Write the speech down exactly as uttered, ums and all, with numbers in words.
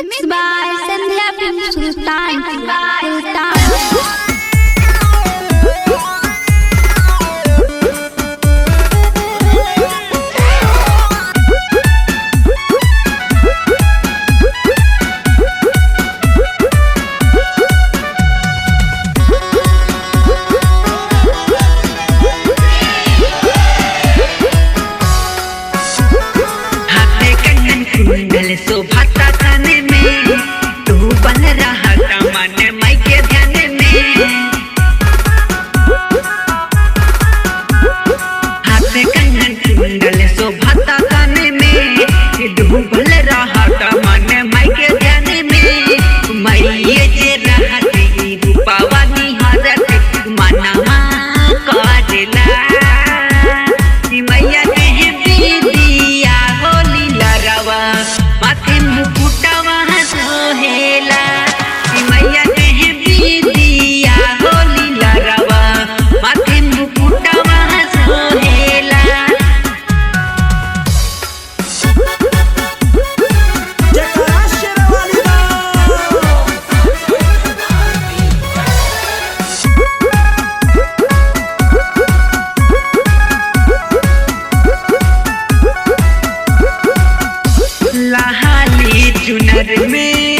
Mixed by Sandhya Film Sultan. Sultan. कुंडल शोभाता थाने में तू बन रहा था मन माई के ध्यान में। हाथ कंगन कुंडल शोभाता थाने में डूबल रहा था मन माई के ध्यान में। मैये जे रहती रूपावा निहारत मनवा करेला मैया के बिदिया होली लरवा माथे मुकुटवा सोहेला। मैया के बिदिया होली लरवा माथे मुकुटवा सोहेला। लाली चुनर में